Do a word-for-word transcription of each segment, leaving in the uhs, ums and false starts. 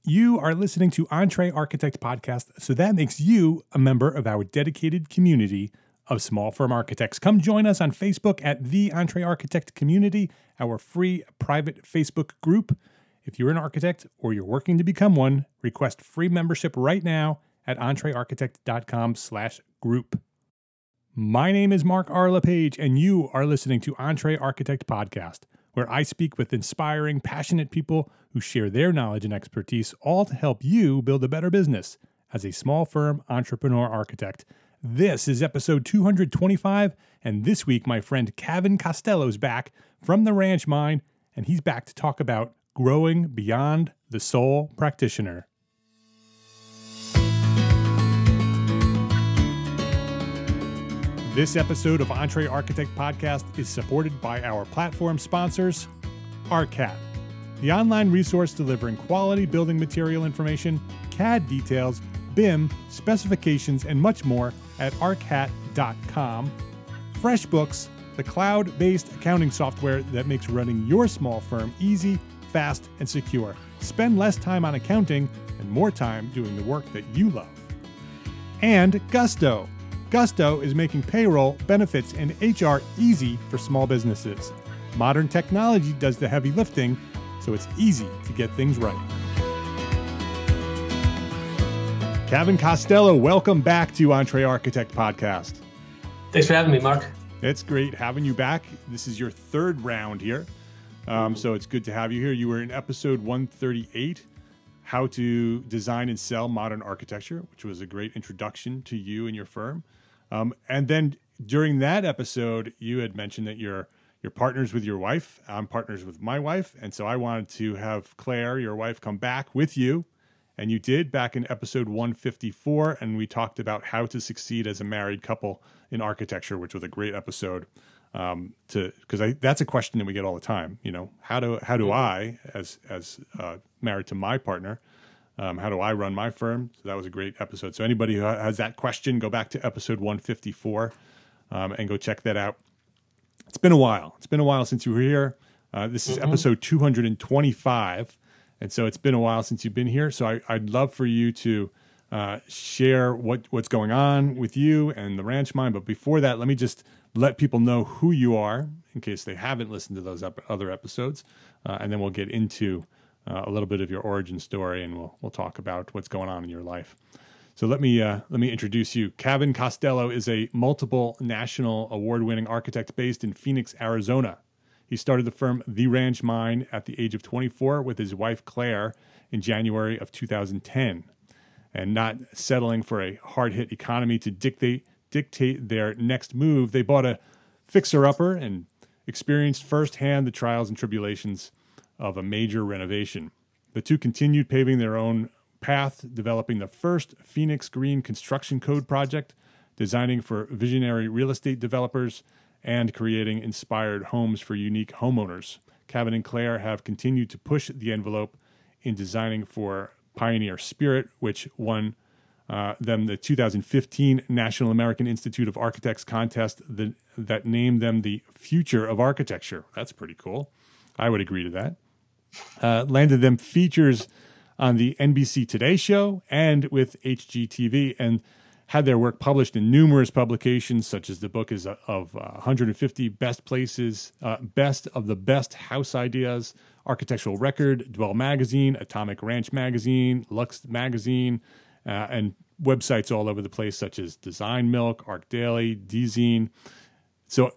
You are listening to Entre Architect Podcast, so that makes you a member of our dedicated community of small firm architects. Come join us on Facebook at the Entre Architect Community, our free private Facebook group. If you're an architect or you're working to become one, request free membership right now at entrearchitect.com slash group. My name is Mark R. LePage, and you are listening to Entre Architect Podcast, where I speak with inspiring, passionate people who share their knowledge and expertise, all to help you build a better business as a small firm entrepreneur architect. This is episode two hundred twenty-five, and this week my friend Kevin Costello is back from the Ranch Mine, and he's back to talk about growing beyond the sole practitioner. This episode of Entre Architect Podcast is supported by our platform sponsors, ARCAT, the online resource delivering quality building material information, C A D details, B I M, specifications, and much more at arcat dot com. FreshBooks, the cloud-based accounting software that makes running your small firm easy, fast, and secure. Spend less time on accounting and more time doing the work that you love. And Gusto. Gusto is making payroll, benefits, and H R easy for small businesses. Modern technology does the heavy lifting, so it's easy to get things right. Kevin Costello, welcome back to Entre Architect Podcast. Thanks for having me, Mark. It's great having you back. This is your third round here, um, so it's good to have you here. You were in episode one thirty-eight, How to Design and Sell Modern Architecture, which was a great introduction to you and your firm. Um, and then during that episode, you had mentioned that you're you're partners with your wife. I'm partners with my wife, and so I wanted to have Claire, your wife, come back with you. And you did back in episode one fifty-four, and we talked about how to succeed as a married couple in architecture, which was a great episode. Um, to because I that's a question that we get all the time. You know, how do how do I, as as uh, married to my partner, um, how do I run my firm? So that was a great episode. So anybody who has that question, go back to episode one fifty-four um, and go check that out. It's been a while. It's been a while since you were here. Uh, this is mm-hmm. episode two hundred twenty-five. And so it's been a while since you've been here. So I, I'd love for you to uh, share what, what's going on with you and the Ranch Mine. But before that, let me just let people know who you are in case they haven't listened to those ep- other episodes. Uh, and then we'll get into uh, a little bit of your origin story, and we'll we'll talk about what's going on in your life. So let me uh, let me introduce you. Kevin Costello is a multiple national award-winning architect based in Phoenix, Arizona. He started the firm The Ranch Mine at the age of twenty-four with his wife, Claire, in January of two thousand ten. And not settling for a hard-hit economy to dictate dictate their next move, they bought a fixer-upper and experienced firsthand the trials and tribulations of a major renovation. The two continued paving their own path, developing the first Phoenix Green Construction Code project, designing for visionary real estate developers, and creating inspired homes for unique homeowners. Kevin and Claire have continued to push the envelope in designing for Pioneer Spirit, which won uh, them the two thousand fifteen National American Institute of Architects contest that, that named them the future of architecture. That's pretty cool. I would agree to that. Uh, landed them features on the N B C Today show and with H G T V, and had their work published in numerous publications, such as the book is of uh, one hundred fifty best places, uh, best of the best house ideas, Architectural Record, Dwell Magazine, Atomic Ranch Magazine, Lux Magazine, uh, and websites all over the place, such as Design Milk, Arc Daily, D-Zine. So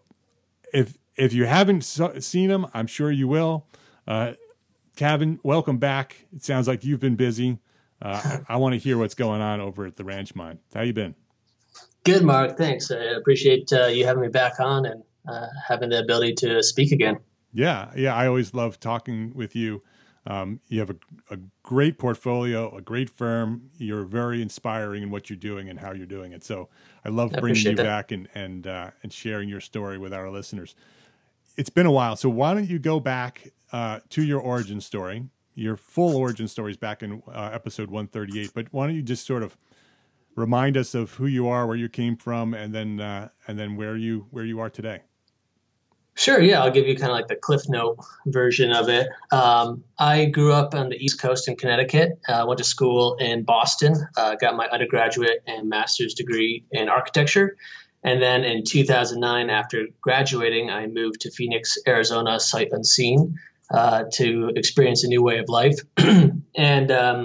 if if you haven't so- seen them, I'm sure you will. Uh, Kevin, welcome back. It sounds like you've been busy. Uh, I, I want to hear what's going on over at the Ranch Mine. How you been? Good, Mark. Thanks. I appreciate uh, you having me back on and uh, having the ability to speak again. Yeah, yeah. I always love talking with you. Um, you have a, a great portfolio, a great firm. You're very inspiring in what you're doing and how you're doing it. So I love I bringing you that. back and and uh, and sharing your story with our listeners. It's been a while, so why don't you go back uh, to your origin story? Your full origin story is back in uh, episode one thirty-eight, but why don't you just sort of remind us of who you are, where you came from, and then uh, and then where you where you are today? Sure, yeah, I'll give you kind of like the Cliff Note version of it. Um, I grew up on the East Coast in Connecticut. I uh, went to school in Boston, uh, got my undergraduate and master's degree in architecture. And then in two thousand nine, after graduating, I moved to Phoenix, Arizona, sight unseen, uh, to experience a new way of life. and um,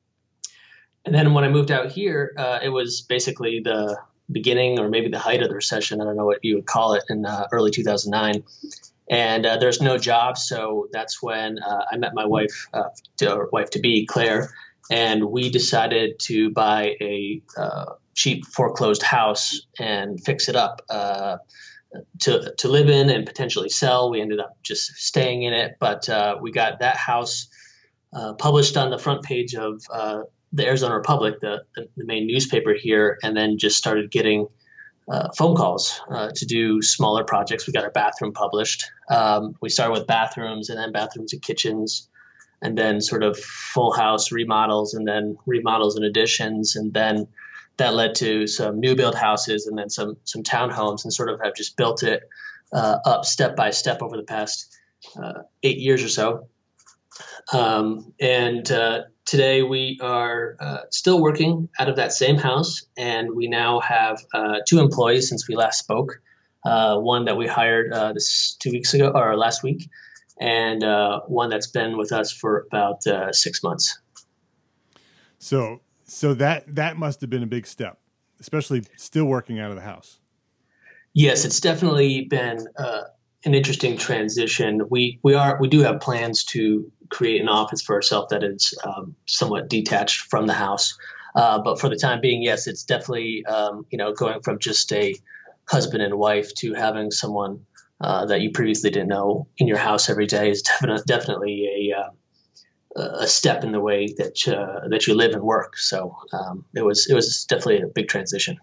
and then when I moved out here, uh, it was basically the beginning or maybe the height of the recession. I don't know what you would call it in uh, early two thousand nine. And uh, there's no job. So that's when uh, I met my wife, uh, to, or wife to be, Claire, and we decided to buy a uh, cheap foreclosed house and fix it up uh, to to live in and potentially sell. We ended up just staying in it, but uh, we got that house uh, published on the front page of uh, the Arizona Republic, the, the, the main newspaper here, and then just started getting uh, phone calls uh, to do smaller projects. We got our bathroom published. Um, we started with bathrooms and then bathrooms and kitchens, and then sort of full house remodels and then remodels and additions. And then that led to some new build houses and then some some townhomes, and sort of have just built it uh, up step by step over the past uh, eight years or so. Um, and uh, today we are uh, still working out of that same house, and we now have uh, two employees since we last spoke. Uh, one that we hired uh, this two weeks ago or last week, and uh, one that's been with us for about uh, six months. So, so that that must have been a big step, especially still working out of the house. Yes, it's definitely been uh, an interesting transition. We we are we do have plans to create an office for ourselves that is um, somewhat detached from the house, uh, but for the time being, yes, it's definitely um, you know going from just a husband and wife to having someone uh, that you previously didn't know in your house every day is definitely definitely a uh, a step in the way that uh, that you live and work. So um, it was it was definitely a big transition.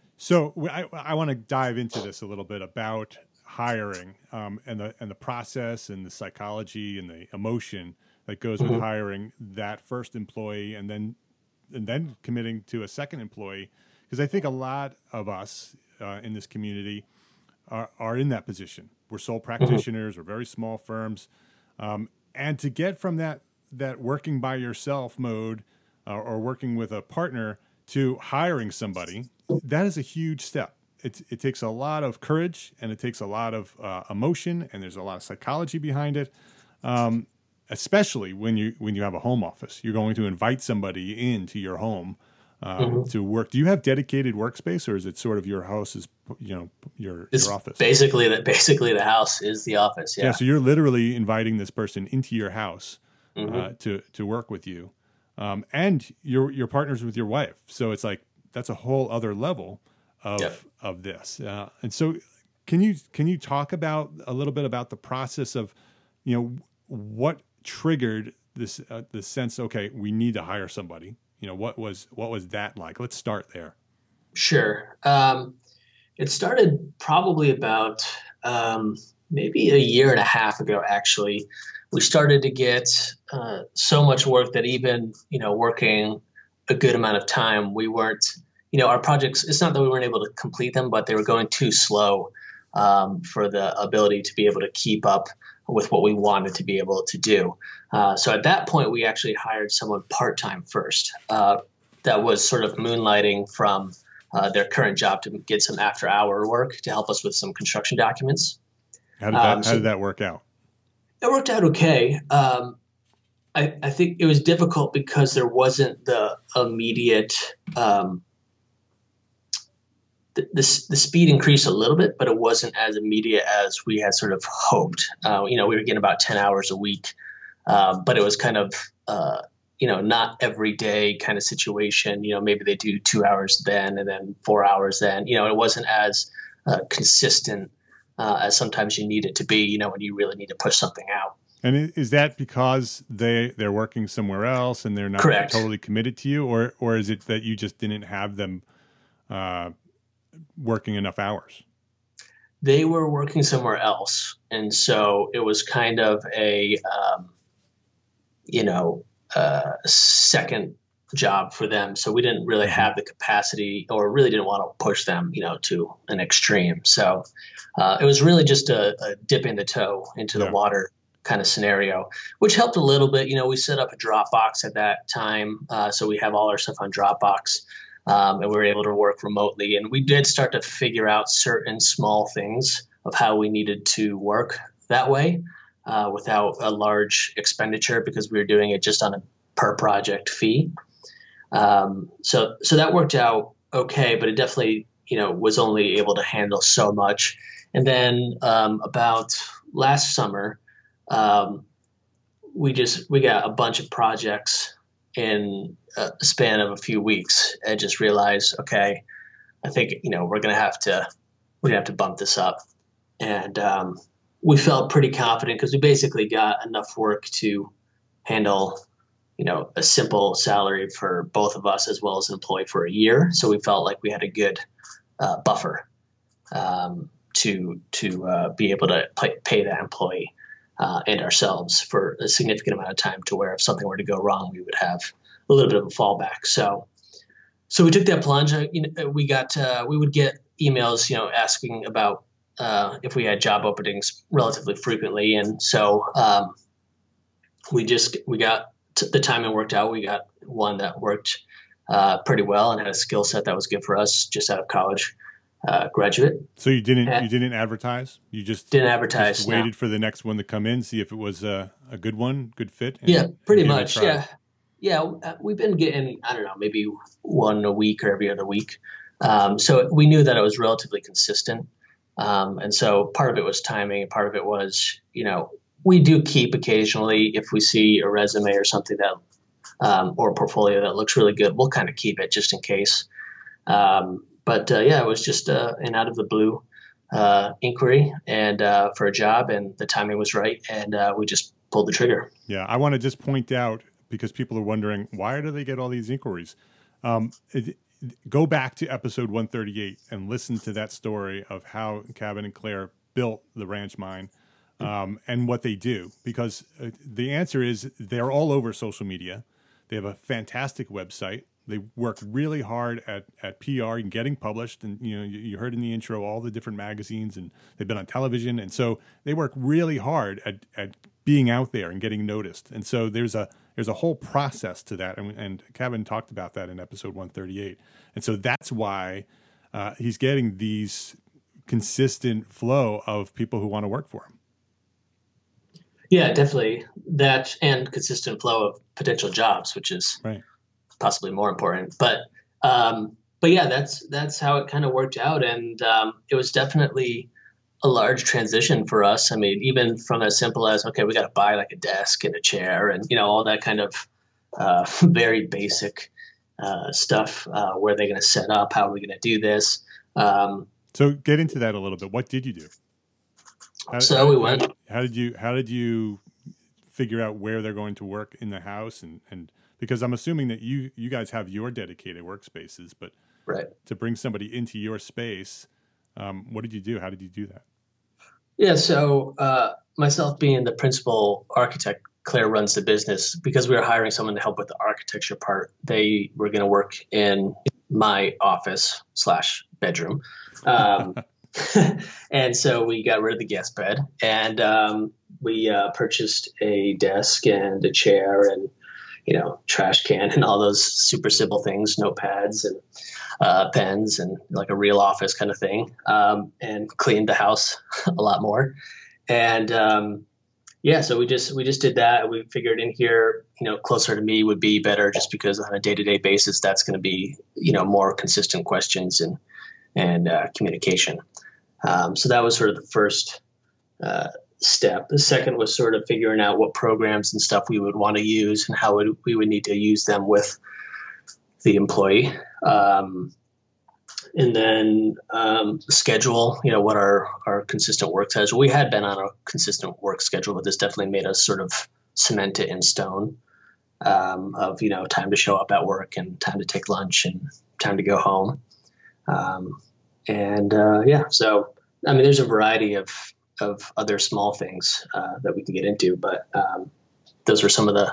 So I, I want to dive into this a little bit about hiring um, and the and the process and the psychology and the emotion that goes with mm-hmm. hiring that first employee and then and then committing to a second employee, because I think a lot of us uh, in this community are, are in that position. We're sole practitioners, mm-hmm. we're very small firms, um, and to get from that that working by yourself mode uh, or working with a partner to hiring somebody, that is a huge step. It, it takes a lot of courage and it takes a lot of uh, emotion, and there's a lot of psychology behind it, um, especially when you when you have a home office. You're going to invite somebody into your home um, mm-hmm. to work. Do you have dedicated workspace, or is it sort of your house is you know your it's your office? Basically, that basically the house is the office. Yeah. Yeah. So you're literally inviting this person into your house mm-hmm. uh, to to work with you, um, and your your partners with your wife. So it's like that's a whole other level of yep. of this. Uh, and so can you can you talk about a little bit about the process of, you know, what triggered this uh, the sense, okay, we need to hire somebody. You know, what was what was that like? Let's start there. Sure. Um, it started probably about um, maybe a year and a half ago, actually. We started to get uh, so much work that even, you know, working a good amount of time, we weren't, you know, our projects, it's not that we weren't able to complete them, but they were going too slow um, for the ability to be able to keep up with what we wanted to be able to do. Uh, so at that point, we actually hired someone part-time first uh, that was sort of moonlighting from uh, their current job to get some after-hour work to help us with some construction documents. How did that, um, so how did that work out? It worked out okay. Um, I, I think it was difficult because there wasn't the immediate um, the, the, the speed increased a little bit, but it wasn't as immediate as we had sort of hoped. Uh, you know, we were getting about ten hours a week, uh, but it was kind of, uh, you know, not every day kind of situation. You know, maybe they do two hours then and then four hours then. You know, it wasn't as uh, consistent uh, as sometimes you need it to be, you know, when you really need to push something out. And is that because they, they're working somewhere else and they're not Correct. totally committed to you? Or, or is it that you just didn't have them uh, working enough hours? They were working somewhere else. And so it was kind of a, um, you know, uh, second job for them. So we didn't really have the capacity, or really didn't want to push them, you know, to an extreme. So uh, it was really just a, a dipping the toe into Yeah. the water kind of scenario, which helped a little bit. You know, we set up a Dropbox at that time. Uh, so we have all our stuff on Dropbox, um, and we were able to work remotely. And we did start to figure out certain small things of how we needed to work that way uh, without a large expenditure, because we were doing it just on a per project fee. Um, so, so that worked out okay, but it definitely, you know, was only able to handle so much. And then, um, about last summer, um, we just, we got a bunch of projects in a span of a few weeks, and just realized, okay, I think, you know, we're going to have to, we're gonna have to bump this up. And, um, we felt pretty confident because we basically got enough work to handle, you know, a simple salary for both of us as well as an employee for a year. So we felt like we had a good uh, buffer um, to to uh, be able to pay, pay that employee uh, and ourselves for a significant amount of time, to where if something were to go wrong, we would have a little bit of a fallback. So so we took that plunge. Uh, you know, we got uh, we would get emails, you know, asking about uh, if we had job openings relatively frequently, and so um, we just we got. The timing worked out. We got one that worked uh, pretty well and had a skill set that was good for us, just out of college uh, graduate. So you didn't And you didn't advertise? You just didn't advertise. just waited No. for the next one to come in, see if it was a, a good one, good fit? And, Yeah, pretty and give it a much. try. Yeah, yeah. uh, We've been getting, I don't know, maybe one a week or every other week. Um, so we knew that it was relatively consistent. Um, and so part of it was timing, and part of it was, you know, we do keep occasionally, if we see a resume or something that, um, or a portfolio that looks really good, we'll kind of keep it just in case. Um, but uh, yeah, it was just uh, an out of the blue uh, inquiry and uh, for a job, and the timing was right, and uh, we just pulled the trigger. Yeah, I want to just point out, because people are wondering, why do they get all these inquiries? Um, it, go back to episode one thirty-eight and listen to that story of how Kevin and Claire built the ranch mine. Um, and what they do, because uh, the answer is they're all over social media. They have a fantastic website. They work really hard at, at P R and getting published. And, you know, you, you heard in the intro, all the different magazines, and they've been on television. And so they work really hard at, at being out there and getting noticed. And so there's a, there's a whole process to that. And, and Kevin talked about that in episode one thirty-eight. And so that's why uh, he's getting these consistent flow of people who want to work for him. Yeah, definitely that, and consistent flow of potential jobs, which is Right. possibly more important. But um, but yeah, that's that's how it kind of worked out, and um, it was definitely a large transition for us. I mean, even from as simple as, okay, we got to buy like a desk and a chair, and you know, all that kind of uh, very basic uh, stuff. Uh, where are they going to set up? How are we going to do this? Um, So get into that a little bit. What did you do? How, So how, we went- How, how did you How did you figure out where they're going to work in the house? And, and because I'm assuming that you you guys have your dedicated workspaces, but right. to bring somebody into your space, um, what did you do? How did you do that? Yeah. So uh, myself being the principal architect, Claire runs the business. Because we were hiring someone to help with the architecture part, they were going to work in my office slash bedroom. Um, and so we got rid of the guest bed, and um, we uh, purchased a desk and a chair and, you know, trash can and all those super simple things, notepads and uh, pens and like a real office kind of thing, um, and cleaned the house a lot more. And um, yeah, so we just we just did that. We figured in here, you know, closer to me would be better, just because on a day-to-day basis, that's going to be, you know, more consistent questions and and uh, communication. Um, so that was sort of the first uh, step. The second was sort of figuring out what programs and stuff we would want to use and how would, we would need to use them with the employee. Um, and then um, schedule, you know, what our, our consistent work schedule. We had been on a consistent work schedule, but this definitely made us sort of cement it in stone, um, of, you know, time to show up at work and time to take lunch and time to go home. Um, and uh, yeah, so, I mean, there's a variety of, of other small things uh, that we can get into, but um, those are some of the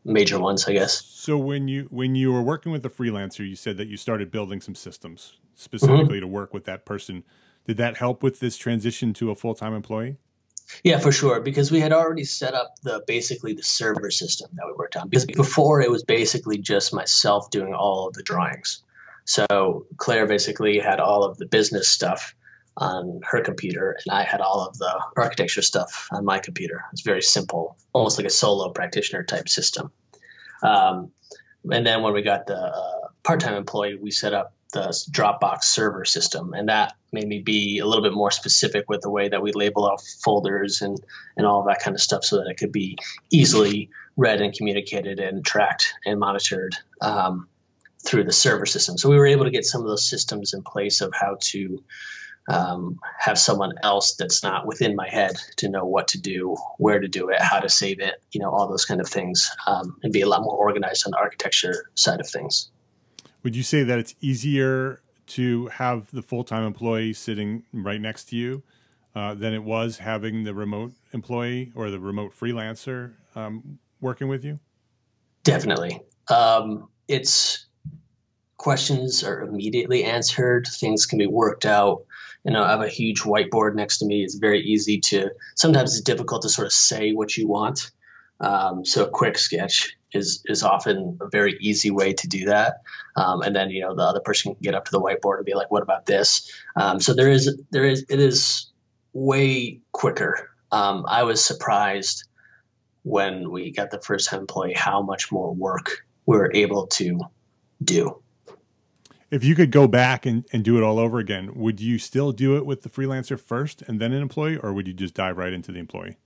major ones, I guess. So when you when you were working with a freelancer, you said that you started building some systems specifically Mm-hmm. to work with that person. Did that help with this transition to a full-time employee? Yeah, for sure. Because we had already set up the basically the server system that we worked on. Because before it was basically just myself doing all of the drawings. So Claire basically had all of the business stuff on her computer, and I had all of the architecture stuff on my computer. It's very simple, almost like a solo practitioner type system. Um, and then when we got the uh, part-time employee, we set up the Dropbox server system, and that made me be a little bit more specific with the way that we label out folders and and all of that kind of stuff, so that it could be easily read and communicated and tracked and monitored um, through the server system. So we were able to get some of those systems in place of how to um, have someone else that's not within my head to know what to do, where to do it, how to save it, you know, all those kind of things, um, and be a lot more organized on the architecture side of things. Would you say that it's easier to have the full-time employee sitting right next to you uh, than it was having the remote employee or the remote freelancer um, working with you? Definitely. Um, it's questions are immediately answered. Things can be worked out. You know, I have a huge whiteboard next to me. It's very easy to, sometimes it's difficult to sort of say what you want. Um, so a quick sketch is is often a very easy way to do that. Um, and then, you know, the other person can get up to the whiteboard and be like, what about this? Um, so there is, there is, it is way quicker. Um, I was surprised when we got the first time employee, how much more work we were able to do. If you could go back and, and do it all over again, would you still do it with the freelancer first and then an employee, or would you just dive right into the employee?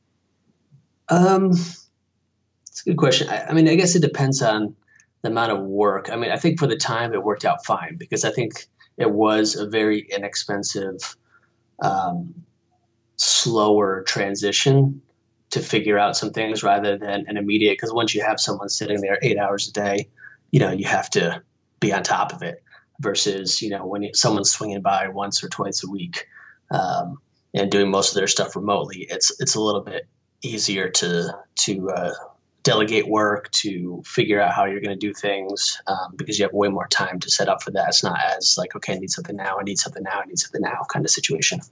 Um, it's a good question. I, I mean, I guess it depends on the amount of work. I mean, I think for the time it worked out fine because I think it was a very inexpensive, um, slower transition to figure out some things rather than an immediate. Because once you have someone sitting there eight hours a day, you know, you have to be on top of it versus, you know, when you, someone's swinging by once or twice a week um, and doing most of their stuff remotely, it's it's a little bit easier to to uh, delegate work, to figure out how you're going to do things um, because you have way more time to set up for that. It's not as like, okay, I need something now, I need something now, I need something now kind of situation.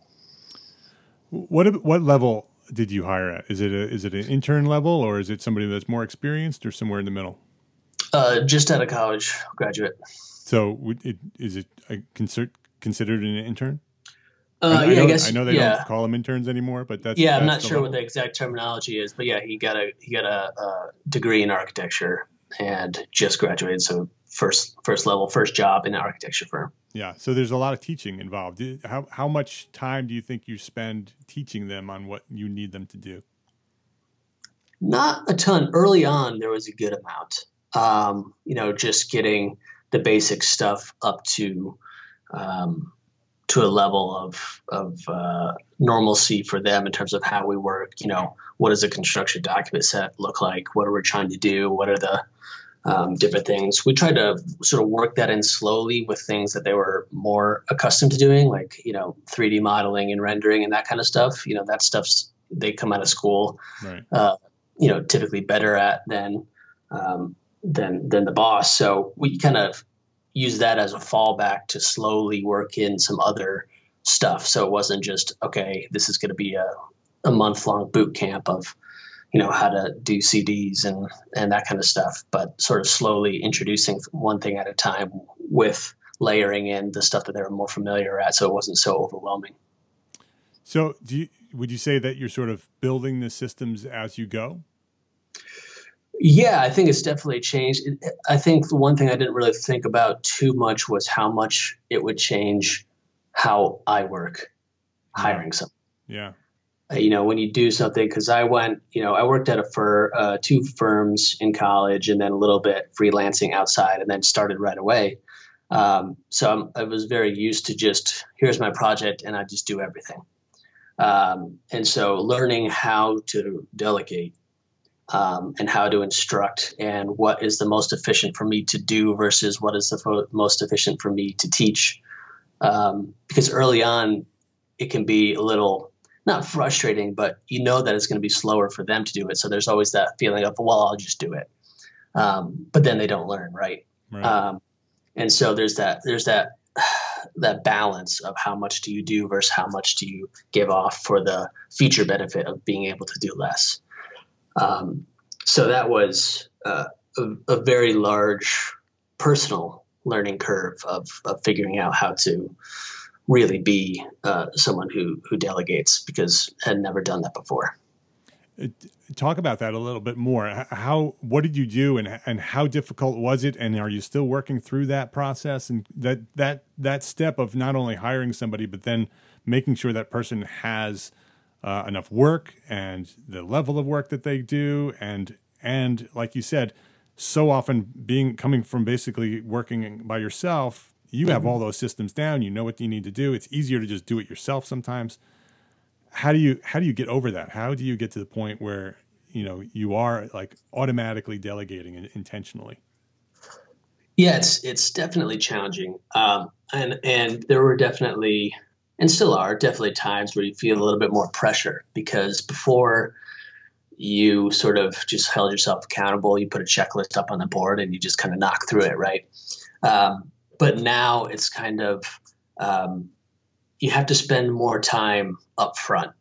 What what level did you hire at? Is it a, is it an intern level, or is it somebody that's more experienced, or somewhere in the middle? Uh, just out of college, graduate. So would it, is it a consider, considered an intern? Uh, I, yeah, I, know, I guess. I know they yeah. don't call them interns anymore, but that's yeah. I'm that's not sure level. what the exact terminology is, but yeah, he got a he got a, a degree in architecture and just graduated. So first first level, first job in an architecture firm. Yeah. So there's a lot of teaching involved. How how much time do you think you spend teaching them on what you need them to do? Not a ton. Early on, there was a good amount. Um, you know, just getting the basic stuff up to um, to a level of of uh, normalcy for them in terms of how we work. You know, what does a construction document set look like? What are we trying to do? What are the um, different things? We tried to sort of work that in slowly with things that they were more accustomed to doing, like, you know, three D modeling and rendering and that kind of stuff. You know, that stuff's they come out of school, right. uh, you know, typically better at than um, than than the boss. So we kind of use that as a fallback to slowly work in some other stuff. So it wasn't just, okay, this is going to be a, a month long boot camp of, you know, how to do C Ds and, and that kind of stuff, but sort of slowly introducing one thing at a time with layering in the stuff that they were more familiar at. So it wasn't so overwhelming. So do you, would you say that you're sort of building the systems as you go? Yeah, I think it's definitely changed. I think the one thing I didn't really think about too much was how much it would change how I work hiring someone. Yeah. Uh, you know, when you do something, because I went, you know, I worked at a fir, uh, two firms in college and then a little bit freelancing outside and then started right away. Um, so I'm, I was very used to just, here's my project and I just do everything. Um, and so learning how to delegate Um, and how to instruct and what is the most efficient for me to do versus what is the fo- most efficient for me to teach. Um, because early on, it can be a little, not frustrating, but you know that it's going to be slower for them to do it. So there's always that feeling of, well, I'll just do it. Um, but then they don't learn, right? Right. Um, and so there's that there's that that balance of how much do you do versus how much do you give off for the feature benefit of being able to do less. Um, so that was uh, a, a very large personal learning curve of, of figuring out how to really be uh, someone who who delegates, because I had never done that before. Talk about that a little bit more. How, what did you do, and and how difficult was it? And are you still working through that process, and that that that step of not only hiring somebody, but then making sure that person has uh, enough work and the level of work that they do, and and like you said, so often being coming from basically working by yourself, you have all those systems down. You know what you need to do. It's easier to just do it yourself sometimes. How do you how do you get over that? How do you get to the point where, you know, you are like automatically delegating intentionally? Yeah, it's it's definitely challenging, um, and and there were definitely, and still are definitely times where you feel a little bit more pressure, because before you sort of just held yourself accountable. You put a checklist up on the board and you just kind of knock through it, right? Um, but now it's kind of um, you have to spend more time up front.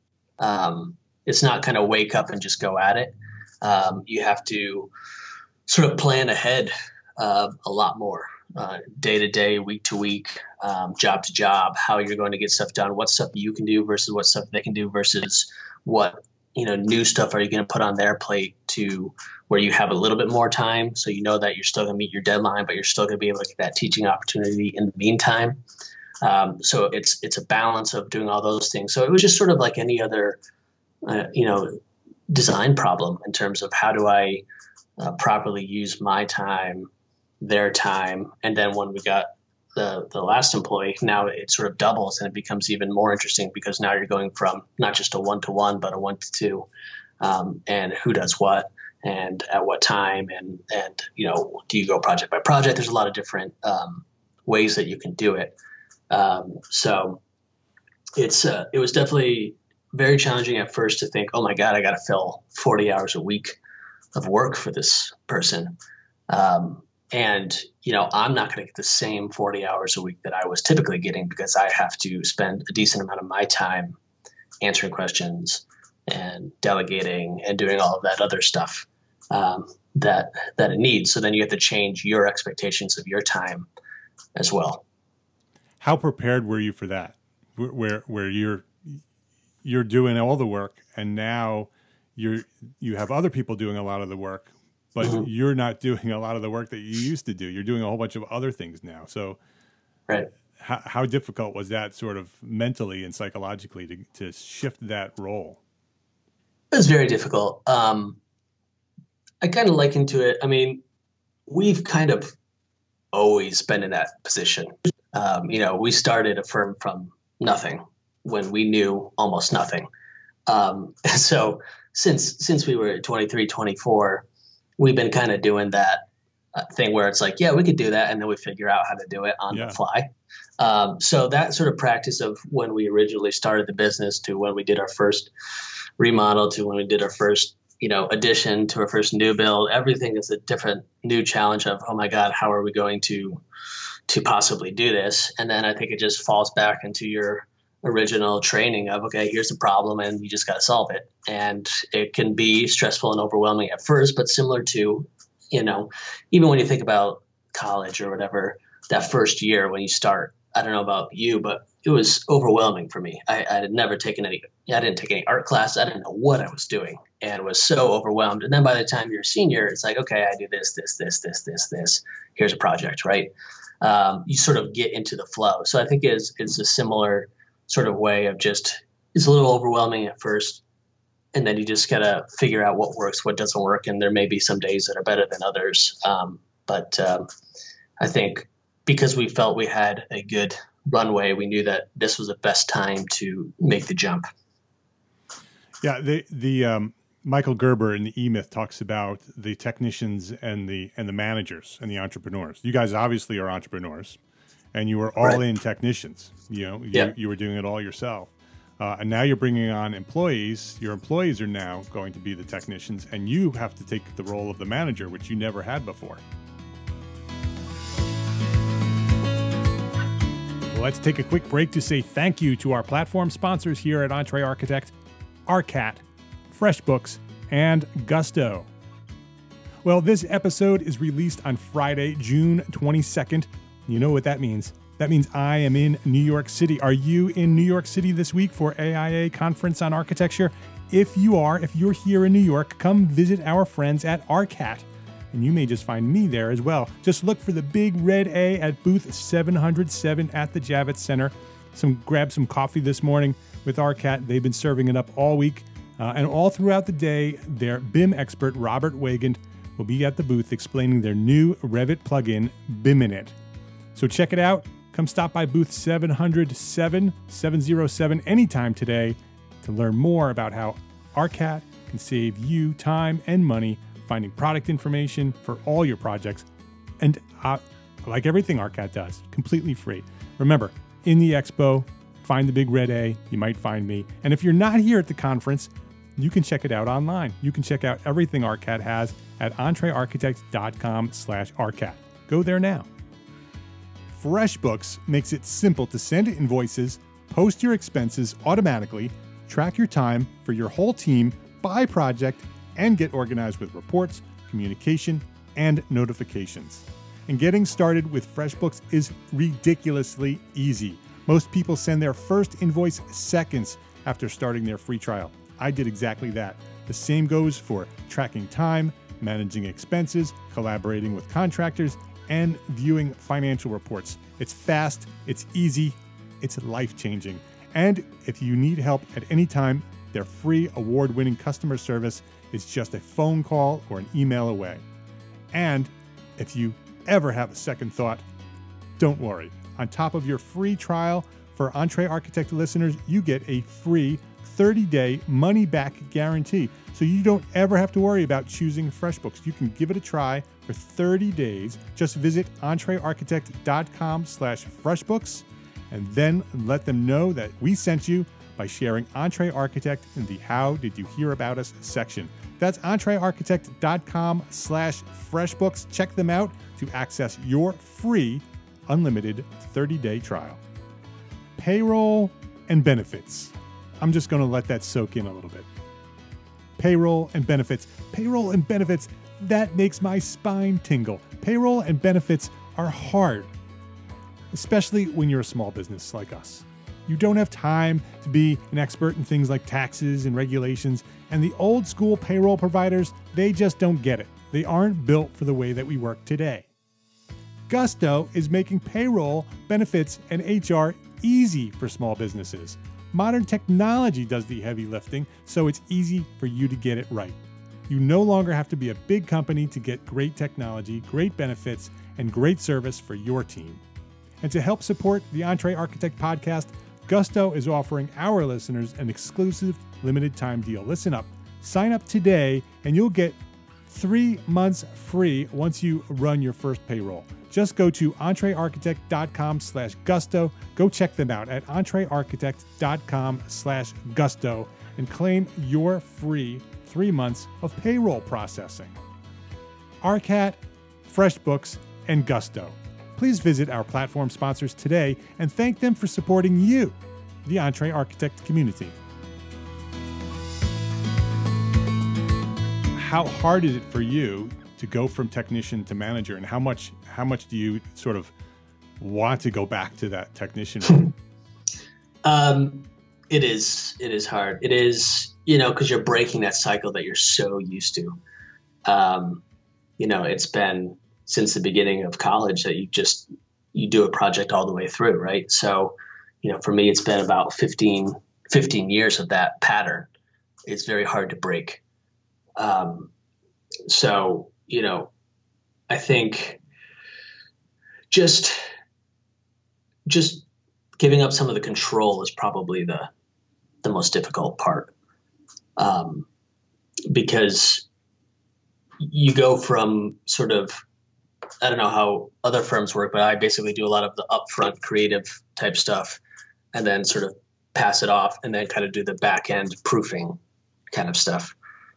Um, it's not kind of wake up and just go at it. Um, you have to sort of plan ahead uh, a lot more, uh, day to day, week to week, um, job to job, how you're going to get stuff done, what stuff you can do versus what stuff they can do versus what, you know, new stuff are you going to put on their plate to where you have a little bit more time. So you know that you're still going to meet your deadline, but you're still going to be able to get that teaching opportunity in the meantime. Um, so it's it's a balance of doing all those things. So it was just sort of like any other, uh, you know, design problem in terms of how do I uh, properly use my time, their time, and then when we got the the last employee, now it sort of doubles and it becomes even more interesting because now you're going from not just a one to one, but a one to two, um, and who does what and at what time, and and you know, do you go project by project? There's a lot of different um, ways that you can do it. Um, so it's, uh, it was definitely very challenging at first to think, oh my God, I got to fill forty hours a week of work for this person. Um, and, you know, I'm not going to get the same forty hours a week that I was typically getting because I have to spend a decent amount of my time answering questions and delegating and doing all of that other stuff, um, that, that it needs. So then you have to change your expectations of your time as well. How prepared were you for that? Where where you're you're doing all the work, and now you're you have other people doing a lot of the work, but mm-hmm. you're not doing a lot of the work that you used to do. You're doing a whole bunch of other things now. So, right. How how difficult was that, sort of mentally and psychologically, to to shift that role? It was very difficult. Um, I kind of liken to it. I mean, we've kind of always been in that position. Um, you know, we started a firm from nothing when we knew almost nothing. Um, so since since we were twenty-three, twenty-four, we've been kind of doing that uh, thing where it's like, yeah, we could do that, and then we figure out how to do it on yeah. the fly. Um, so that sort of practice of when we originally started the business to when we did our first remodel to when we did our first, you know, addition to our first new build, everything is a different new challenge of, oh my God, how are we going to to possibly do this? And then I think it just falls back into your original training of, okay, here's the problem and you just got to solve it. And it can be stressful and overwhelming at first, but similar to, you know, even when you think about college or whatever, that first year when you start, I don't know about you, but it was overwhelming for me. I, I had never taken any, I didn't take any art class. I didn't know what I was doing and was so overwhelmed. And then by the time you're a senior, it's like, okay, I do this, this, this, this, this, this, here's a project, right? Um, you sort of get into the flow. So I think it's, it's a similar sort of way of just, it's a little overwhelming at first. And then you just got to figure out what works, what doesn't work. And there may be some days that are better than others. Um, but um, I think because we felt we had a good runway, we knew that this was the best time to make the jump. Yeah. The, the, um, Michael Gerber in the E-Myth talks about the technicians and the and the managers and the entrepreneurs. You guys obviously are entrepreneurs, and you were all right. in technicians. You know, you, yeah. you were doing it all yourself. Uh, and now you're bringing on employees. Your employees are now going to be the technicians, and you have to take the role of the manager, which you never had before. Well, let's take a quick break to say thank you to our platform sponsors here at EntreArchitect, Arcat, FreshBooks, and Gusto. Well, this episode is released on Friday, June twenty-second. You know what that means. That means I am in New York City. Are you in New York City this week for A I A Conference on Architecture? If you are, if you're here in New York, come visit our friends at Arcat. And you may just find me there as well. Just look for the big red A at booth seven hundred seven at the Javits Center. Some grab some coffee this morning with Arcat. They've been serving it up all week. Uh, and all throughout the day, their B I M expert, Robert Wagand, will be at the booth explaining their new Revit plugin, BIMinit. So check it out. Come stop by booth seven hundred seven, seven oh seven anytime today to learn more about how Arcat can save you time and money finding product information for all your projects. And uh, like everything Arcat does, completely free. Remember, in the expo, find the big red A, you might find me. And if you're not here at the conference, you can check it out online. You can check out everything Arcat has at entrearchitect.com slash Arcat. Go there now. FreshBooks makes it simple to send invoices, post your expenses automatically, track your time for your whole team by project, and get organized with reports, communication, and notifications. And getting started with FreshBooks is ridiculously easy. Most people send their first invoice seconds after starting their free trial. I did exactly that. The same goes for tracking time, managing expenses, collaborating with contractors, and viewing financial reports. It's fast, it's easy, it's life-changing. And if you need help at any time, their free award-winning customer service is just a phone call or an email away. And if you ever have a second thought, don't worry. On top of your free trial for EntreArchitect listeners, you get a free thirty-day money-back guarantee. So you don't ever have to worry about choosing FreshBooks. You can give it a try for thirty days. Just visit entrearchitect.com slash FreshBooks and then let them know that we sent you by sharing EntreArchitect in the How Did You Hear About Us section. That's entrearchitect.com slash FreshBooks. Check them out to access your free unlimited thirty-day trial. Payroll and benefits. I'm just going to let that soak in a little bit. Payroll and benefits. Payroll and benefits, that makes my spine tingle. Payroll and benefits are hard, especially when you're a small business like us. You don't have time to be an expert in things like taxes and regulations, and the old school payroll providers, they just don't get it. They aren't built for the way that we work today. Gusto is making payroll, benefits, and H R easy for small businesses. Modern technology does the heavy lifting, so it's easy for you to get it right. You no longer have to be a big company to get great technology, great benefits, and great service for your team. And to help support the EntreArchitect podcast, Gusto is offering our listeners an exclusive limited time deal. Listen up. Sign up today and you'll get three months free once you run your first payroll. Just go to entrearchitect.com slash gusto. Go check them out at entrearchitect.com slash gusto and claim your free three months of payroll processing. Arcat, FreshBooks, and Gusto. Please visit our platform sponsors today and thank them for supporting you, the EntreArchitect community. How hard is it for you to go from technician to manager, and how much how much do you sort of want to go back to that technician role? um, it is it is hard. It is, you know, because you're breaking that cycle that you're so used to. Um, you know, it's been since the beginning of college that you just you do a project all the way through, right? So, you know, for me, it's been about fifteen, fifteen years of that pattern. It's very hard to break. Um, so, you know, I think just, just giving up some of the control is probably the, the most difficult part. Um, because you go from sort of, I don't know how other firms work, but I basically do a lot of the upfront creative type stuff and then sort of pass it off, and then kind of do the back end proofing kind of stuff.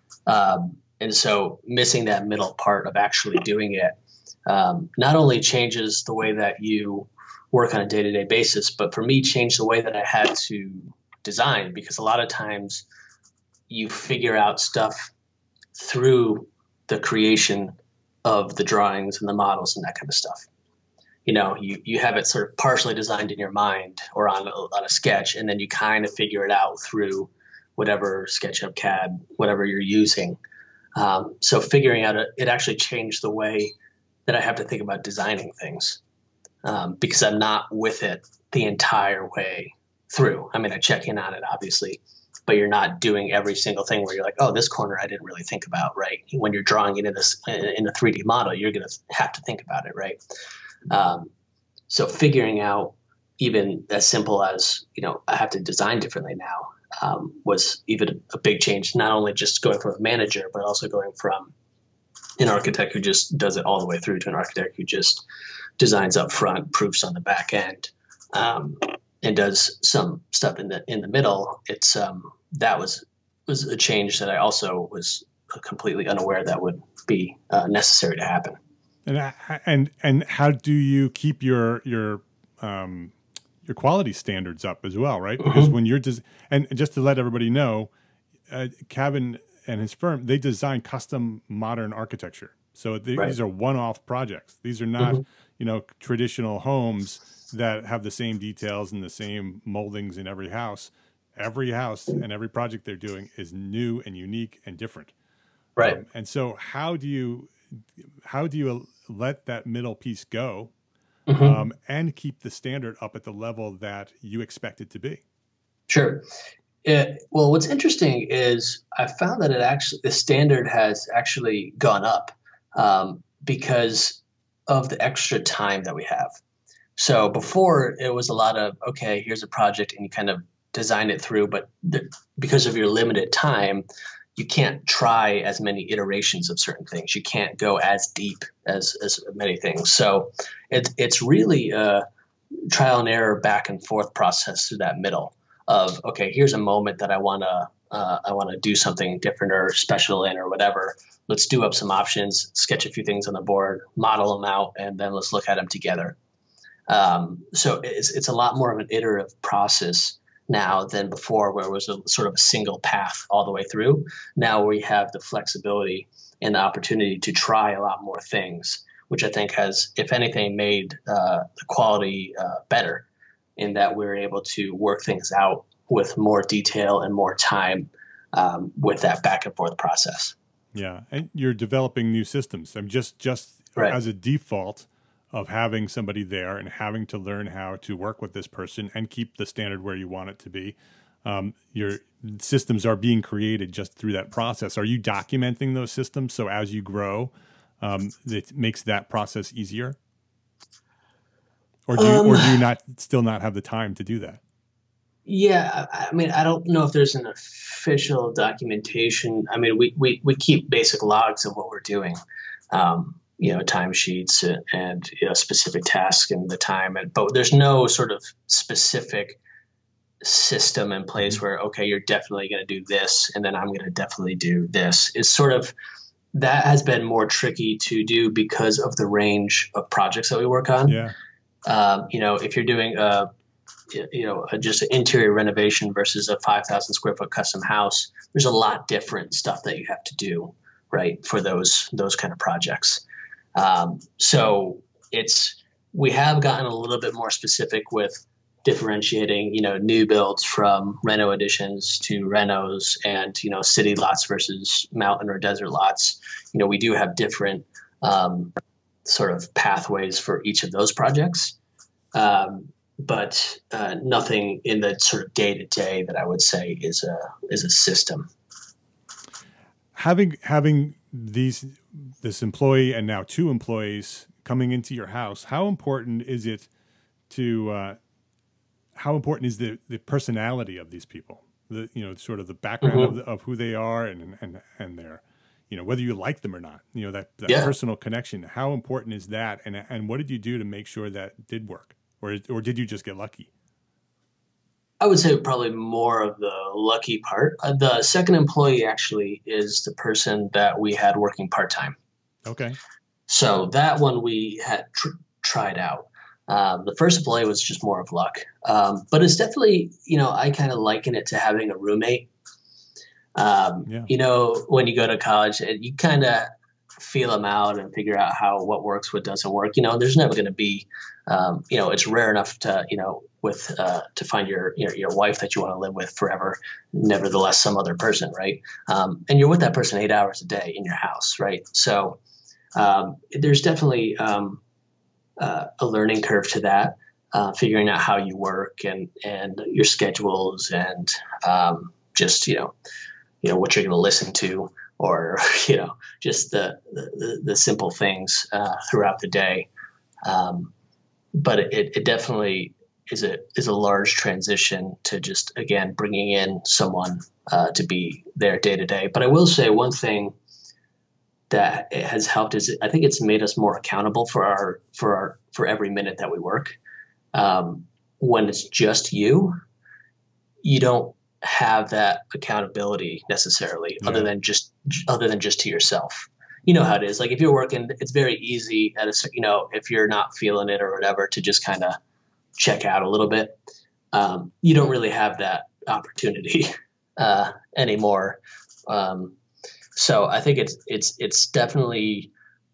Um, and so missing that middle part of actually doing it um, not only changes the way that you work on a day-to-day basis, but for me, changed the way that I had to design, because a lot of times you figure out stuff through the creation of the drawings and the models and that kind of stuff. You know, you, you have it sort of partially designed in your mind or on a, on a sketch, and then you kind of figure it out through whatever SketchUp, C A D, whatever you're using. Um, so figuring out it, it actually changed the way that I have to think about designing things um, because I'm not with it the entire way through. I mean, I check in on it, obviously, but you're not doing every single thing where you're like, oh, this corner I didn't really think about, right? When you're drawing it in, this, in a three D model, you're going to have to think about it, right? Um, so figuring out even as simple as, you know, I have to design differently now um, was even a big change, not only just going from a manager, but also going from an architect who just does it all the way through to an architect who just designs up front, proofs on the back end, um, and does some stuff in the in the middle. It's um, that was was a change that I also was completely unaware that would be uh, necessary to happen. And and and how do you keep your your um, your quality standards up as well, right? Because mm-hmm. when you're des- and just to let everybody know, uh, Kevin and his firm, they design custom modern architecture. So they, right. these are one-off projects. These are not, mm-hmm. you know, traditional homes that have the same details and the same moldings in every house. Every house and every project they're doing is new and unique and different. Right. Um, and so how do you how do you let that middle piece go mm-hmm. um, and keep the standard up at the level that you expect it to be? Sure. It, well, what's interesting is I found that it actually the standard has actually gone up um, because of the extra time that we have. So before it was a lot of, okay, here's a project and you kind of design it through, but the, because of your limited time, you can't try as many iterations of certain things. You can't go as deep as, as many things. So it, it's really a trial and error back and forth process through that middle of, okay, here's a moment that I want to uh, I want to do something different or special in or whatever. Let's do up some options, sketch a few things on the board, model them out, and then let's look at them together. Um, so it's, it's a lot more of an iterative process now than before, where it was a sort of a single path all the way through. Now we have the flexibility and the opportunity to try a lot more things, which I think has, if anything, made uh, the quality uh, better in that we're able to work things out with more detail and more time um, with that back and forth process. Yeah, and you're developing new systems. I'm just just right. as a default of having somebody there and having to learn how to work with this person and keep the standard where you want it to be. Um, your systems are being created just through that process. Are you documenting those systems so as you grow, um, it makes that process easier? Or do you, um, or do you not still not have the time to do that? Yeah, I mean, I don't know if there's an official documentation. I mean, we we, we keep basic logs of what we're doing. Um, you know, timesheets and, and you know, specific tasks and the time. And, but there's no sort of specific system in place where, okay, you're definitely going to do this, and then I'm going to definitely do this. It's sort of, that has been more tricky to do because of the range of projects that we work on. Yeah. Um, you know, if you're doing a, you know, a, just an interior renovation versus a five thousand square foot custom house, there's a lot different stuff that you have to do, right, for those those kind of projects. Um, so it's, we have gotten a little bit more specific with differentiating, you know, new builds from reno additions to renos and, you know, city lots versus mountain or desert lots. You know, we do have different um, sort of pathways for each of those projects. Um, but uh, nothing in the sort of day to day that I would say is a, is a system. Having, having these, this employee and now two employees coming into your house, how important is it to, uh, how important is the, the personality of these people? The, you know, sort of the background mm-hmm. of, the, of who they are and, and, and their, you know, whether you like them or not, you know, that, that yeah. personal connection, how important is that? And, and what did you do to make sure that did work? Or, or did you just get lucky? I would say probably more of the lucky part. Uh, the second employee actually is the person that we had working part time. Okay. So that one we had tr- tried out. Um, the first employee was just more of luck, um, but it's definitely, you know, I kind of liken it to having a roommate. Um, Yeah. You know, when you go to college, it, you kind of feel them out and figure out how what works, what doesn't work. You know, there's never going to be, um, you know, it's rare enough to, you know, with uh, to find your, your your wife that you want to live with forever. Nevertheless, some other person, right? Um, and you're with that person eight hours a day in your house, right? So um, there's definitely um, uh, a learning curve to that, uh, figuring out how you work and and your schedules and um, just you know you know what you're going to listen to, or you know just the the, the simple things uh, throughout the day. Um, but it, it definitely is a is a large transition to just again bringing in someone uh, to be there day to day. But I will say one thing that it has helped is I think it's made us more accountable for our for our for every minute that we work. Um, when it's just you, you don't have that accountability necessarily, Yeah. other than just other than just to yourself. You know how it is. Like if you're working, it's very easy at a cer- you know if you're not feeling it or whatever to just kind of check out a little bit. Um, you don't really have that opportunity uh, anymore. Um, so I think it's it's it's definitely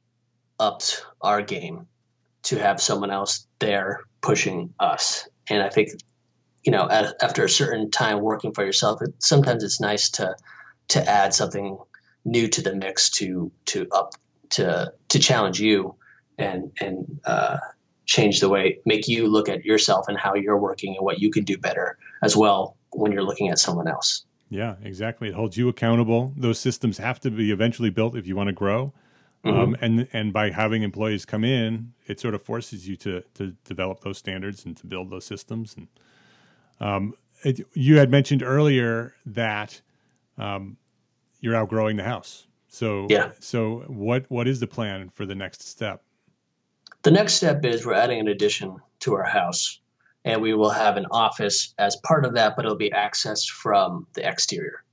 upped our game to have someone else there pushing us. And I think you know at, after a certain time working for yourself, it, sometimes it's nice to to add something new to the mix to to up to to challenge you and and uh, change the way make you look at yourself and how you're working and what you can do better as well when you're looking at someone else. Yeah, exactly. It holds you accountable. Those systems have to be eventually built if you want to grow. Um, Mm-hmm. and and by having employees come in, it sort of forces you to to develop those standards and to build those systems. And um, it, you had mentioned earlier that um, you're outgrowing the house. So Yeah. so what what is the plan for the next step? The next step is we're adding an addition to our house, and we will have an office as part of that, but it'll be accessed from the exterior.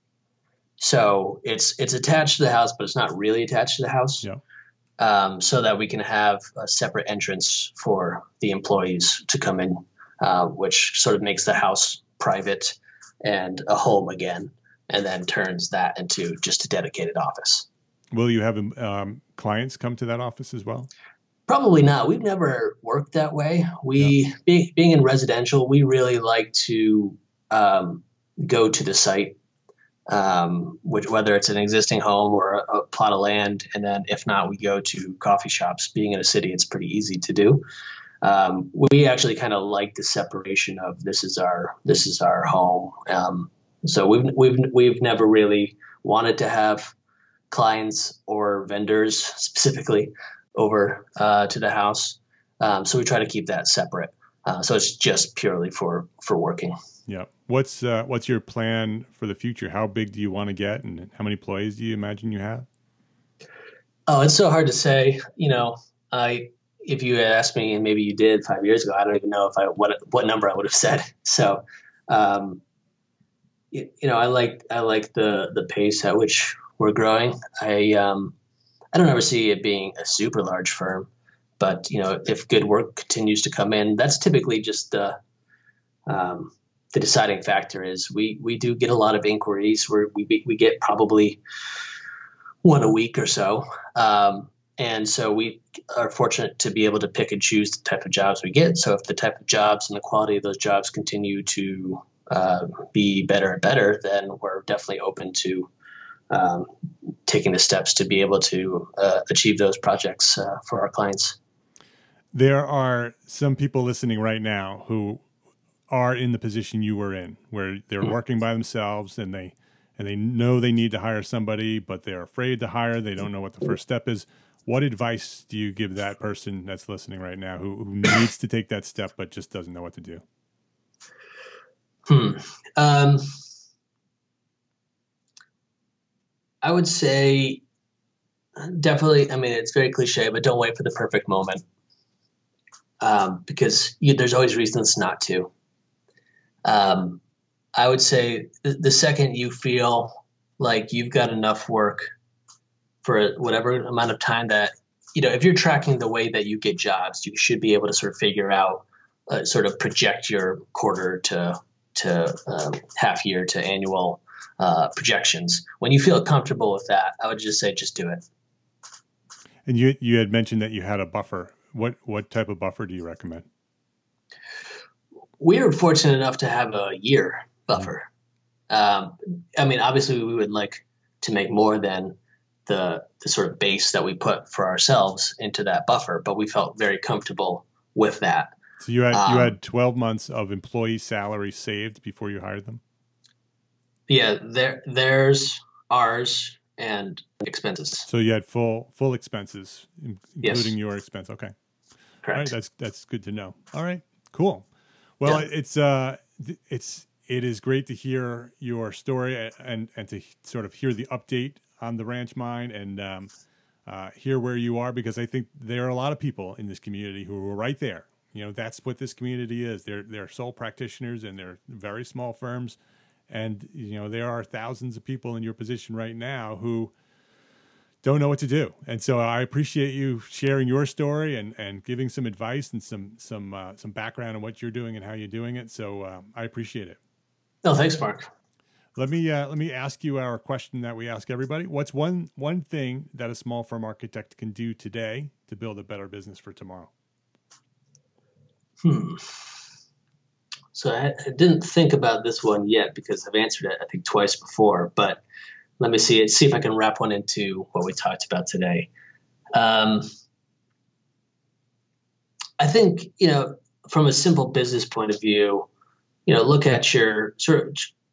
So it's it's attached to the house, but it's not really attached to the house. Yeah. Um, so that we can have a separate entrance for the employees to come in, uh, which sort of makes the house private and a home again, and then turns that into just a dedicated office. Will you have um, clients come to that office as well? Probably not. We've never worked that way. Yeah. We, be, being in residential, we really like to um, go to the site, um, which whether it's an existing home or a, a plot of land, and then if not, we go to coffee shops. Being in a city, it's pretty easy to do. Um, we actually kind of like the separation of this is our this is our home. Um, so we've we've we've never really wanted to have clients or vendors specifically over uh, to the house. Um, so we try to keep that separate. Uh, so it's just purely for for working. Yeah. What's uh, what's your plan for the future? How big do you want to get, and how many employees do you imagine you have? Oh, it's so hard to say. You know, I if you had asked me, and maybe you did five years ago, I don't even know if I what what number I would have said. So, um, you, you know, I like I like the the pace at which we're growing. I um, I don't ever see it being a super large firm, but you know, if good work continues to come in, that's typically just the um, the deciding factor. Is we we do get a lot of inquiries. Where we we get probably one a week or so, um, and so we are fortunate to be able to pick and choose the type of jobs we get. So if the type of jobs and the quality of those jobs continue to uh, be better and better, then we're definitely open to um, taking the steps to be able to uh, achieve those projects uh, for our clients. There are some people listening right now who are in the position you were in, where they're Mm. working by themselves and they and they know they need to hire somebody, but they're afraid to hire. They don't know what the first step is. What advice do you give that person that's listening right now who, who needs to take that step but just doesn't know what to do? Hmm. Um, I would say definitely. I mean, it's very cliche, but don't wait for the perfect moment, um, because you, there's always reasons not to. Um, I would say the, the second you feel like you've got enough work for whatever amount of time that, you know, if you're tracking the way that you get jobs, you should be able to sort of figure out, uh, sort of project your quarter to to um, half year to annual uh, projections. When you feel comfortable with that, I would just say just do it. And you you had mentioned that you had a buffer. What what type of buffer do you recommend? We were fortunate enough to have a year buffer. Um, I mean, obviously, we would like to make more than the the sort of base that we put for ourselves into that buffer, but we felt very comfortable with that. So you had um, you had twelve months of employee salary saved before you hired them? Yeah, there there's ours and expenses. So you had full full expenses, including Yes. your expense. Okay. Correct. All right, that's that's good to know. All right, cool. Well, Yeah. it's uh, it's it is great to hear your story and and to sort of hear the update on the Ranch Mine and um, uh, hear where you are, because I think there are a lot of people in this community who are right there. You know, that's what this community is. They're they're sole practitioners and they're very small firms, and you know there are thousands of people in your position right now who don't know what to do. And so I appreciate you sharing your story and, and giving some advice and some some uh, some background on what you're doing and how you're doing it. So uh, I appreciate it. No, thanks, Mark. Let me uh, let me ask you our question that we ask everybody. What's one one thing that a small firm architect can do today to build a better business for tomorrow? Hmm. So I, I didn't think about this one yet because I've answered it, I think, twice before, but let me see it, see if I can wrap one into what we talked about today. Um, I think, you know, from a simple business point of view, you know, look at your sort of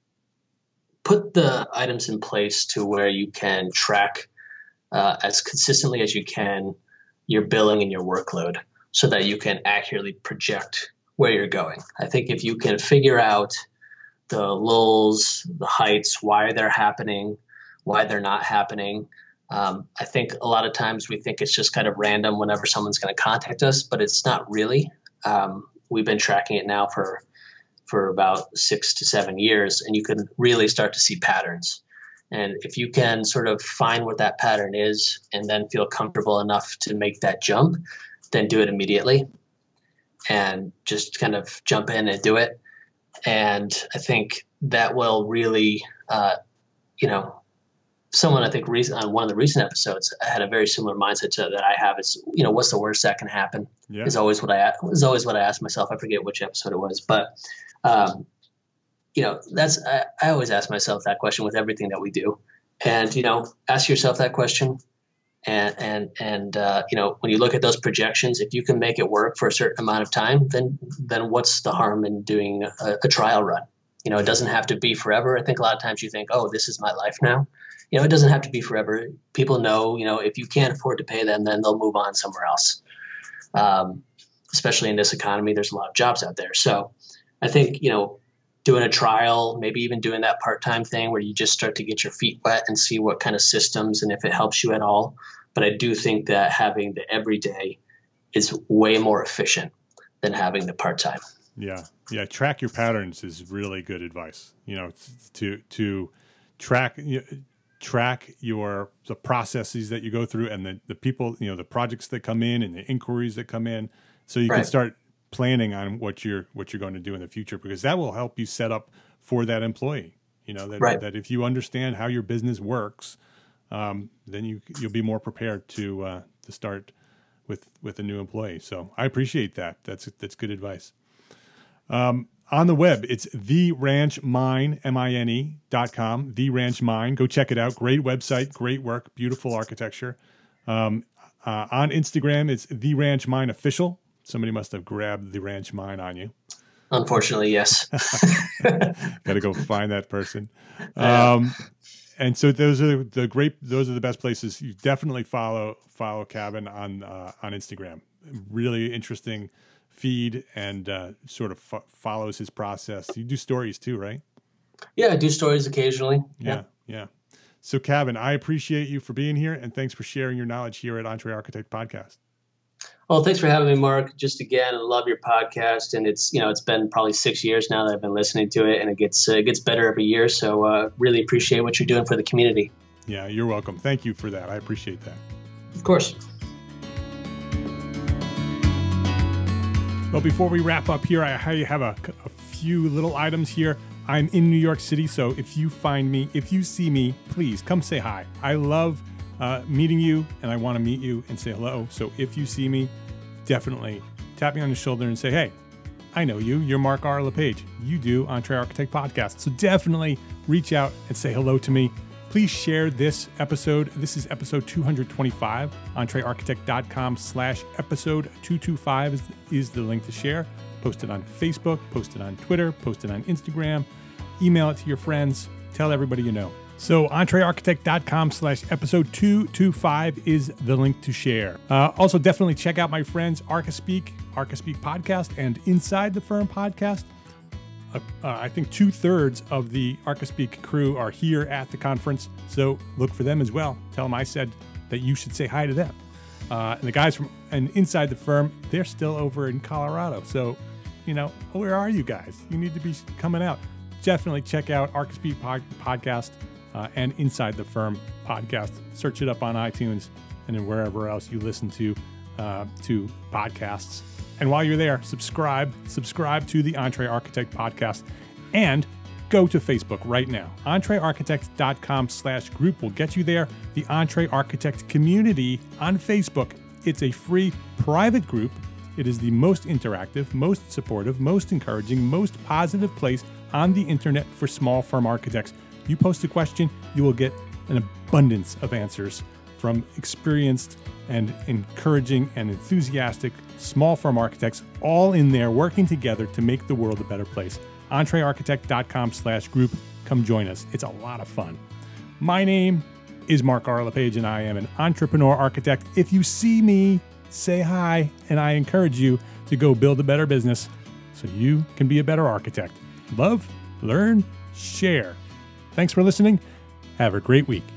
put the items in place to where you can track uh, as consistently as you can your billing and your workload so that you can accurately project where you're going. I think if you can figure out the lulls, the heights, why they're happening, why they're not happening. Um, I think a lot of times we think it's just kind of random whenever someone's going to contact us, but it's not really. Um, we've been tracking it now for for about six to seven years, and you can really start to see patterns. And if you can sort of find what that pattern is and then feel comfortable enough to make that jump, then do it immediately and just kind of jump in and do it. And I think that will really, uh, you know, someone I think re- on one of the recent episodes had a very similar mindset to that I have. Is, you know, what's the worst that can happen? Yeah. Is always what I is always what I ask myself. I forget which episode it was, but um, you know, that's I, I always ask myself that question with everything that we do. And you know, ask yourself that question. And and and uh, you know, when you look at those projections, if you can make it work for a certain amount of time, then then what's the harm in doing a, a trial run? You know, it doesn't have to be forever. I think a lot of times you think, oh, this is my life now. You know, it doesn't have to be forever. People know, you know, if you can't afford to pay them, then they'll move on somewhere else. Um, especially in this economy, there's a lot of jobs out there. So I think, you know, doing a trial, maybe even doing that part-time thing where you just start to get your feet wet and see what kind of systems and if it helps you at all. But I do think that having the everyday is way more efficient than having the part-time. Yeah. Yeah. Track your patterns is really good advice. You know, to, to track, you know, track your, the processes that you go through and the, the people, you know, the projects that come in and the inquiries that come in. So you Right. can start planning on what you're, what you're going to do in the future, because that will help you set up for that employee. You know, that, Right. that if you understand how your business works, um, then you, you'll be more prepared to, uh, to start with, with a new employee. So I appreciate that. That's, that's good advice. Um, on the web, it's the ranch mine, M I N E dot com, The Ranch Mine. Go check it out. Great website, great work, beautiful architecture. Um, uh, on Instagram, it's The Ranch Mine Official. Somebody must have grabbed The Ranch Mine on you. Unfortunately, yes. Got to go find that person. Um, and so those are the great, those are the best places. You definitely follow, follow Kevin on, uh, on Instagram. Really interesting feed and uh, sort of fo- follows his process. You do stories too, right? Yeah, I do stories occasionally. Yeah, yeah. So, Kevin, I appreciate you for being here, and thanks for sharing your knowledge here at Entre Architect Podcast. Well, thanks for having me, Mark. Just again, I love your podcast, and it's you know it's been probably six years now that I've been listening to it, and it gets uh, it gets better every year. So uh, really appreciate what you're doing for the community. Yeah, you're welcome. Thank you for that. I appreciate that. Of course. Well, before we wrap up here, I have a, a few little items here. I'm in New York City, so if you find me, if you see me, please come say hi. I love uh, meeting you, and I want to meet you and say hello. So if you see me, definitely tap me on the shoulder and say, hey, I know you. You're Mark R. LePage. You do Entre Architect Podcast. So definitely reach out and say hello to me. Please share this episode. This is episode two twenty-five. entrearchitect.com slash episode two twenty-five is, is the link to share. Post it on Facebook, post it on Twitter, post it on Instagram, email it to your friends, tell everybody you know. So entrearchitect.com slash episode two twenty-five is the link to share. Uh, also, definitely check out my friends ArchiSpeak, ArchiSpeak Podcast, and Inside the Firm Podcast. Uh, uh, I think two thirds of the ArchiSpeak crew are here at the conference, so look for them as well. Tell them I said that you should say hi to them. Uh, and the guys from and Inside the Firm, they're still over in Colorado. So, you know, where are you guys? You need to be coming out. Definitely check out ArchiSpeak pod, Podcast uh, and Inside the Firm Podcast. Search it up on iTunes and then wherever else you listen to uh, to podcasts. And while you're there, subscribe, subscribe to the Entre Architect Podcast and go to Facebook right now. entrearchitect.com slash group will get you there. The Entre Architect community on Facebook. It's a free private group. It is the most interactive, most supportive, most encouraging, most positive place on the internet for small firm architects. You post a question, you will get an abundance of answers from experienced and encouraging and enthusiastic small firm architects, all in there working together to make the world a better place. entrearchitect.com slash group. Come join us. It's a lot of fun. My name is Mark R. LePage, and I am an entrepreneur architect. If you see me, say hi, and I encourage you to go build a better business so you can be a better architect. Love, learn, share. Thanks for listening. Have a great week.